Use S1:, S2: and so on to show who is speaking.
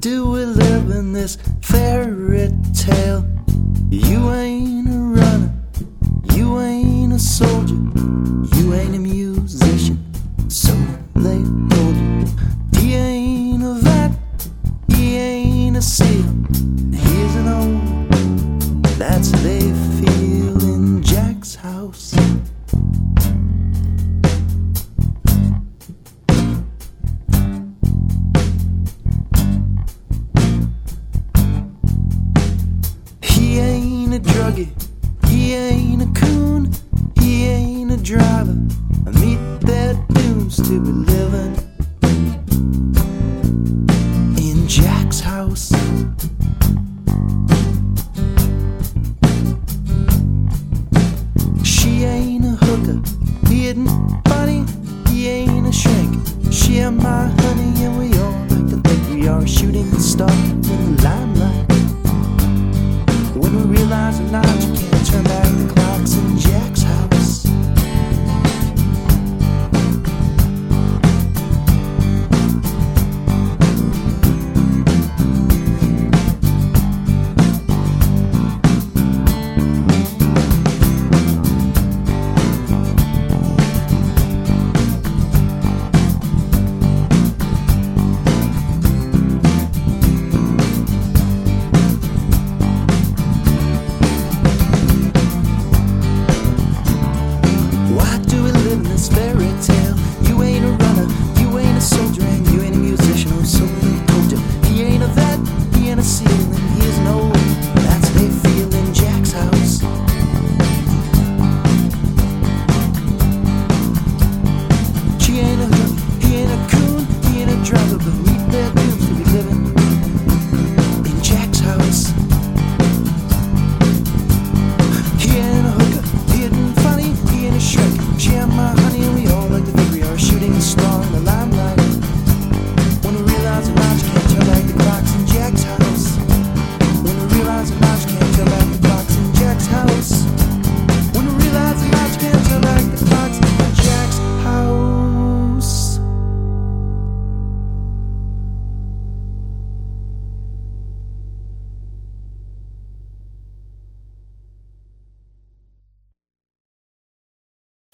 S1: do we live in this fairy tale? You ain't a runner, you ain't a soldier, you ain't a musician, so they told you. He ain't a vet, he ain't a SEAL. Here's an old, that's how they feel in Jack's house. He ain't a druggie, he ain't a coon, he ain't a driver. I meet their dooms to be living in Jack's house. She ain't a hooker, he isn't funny, he ain't a shrink. She ain't my honey, and we all like to think we are a shooting star.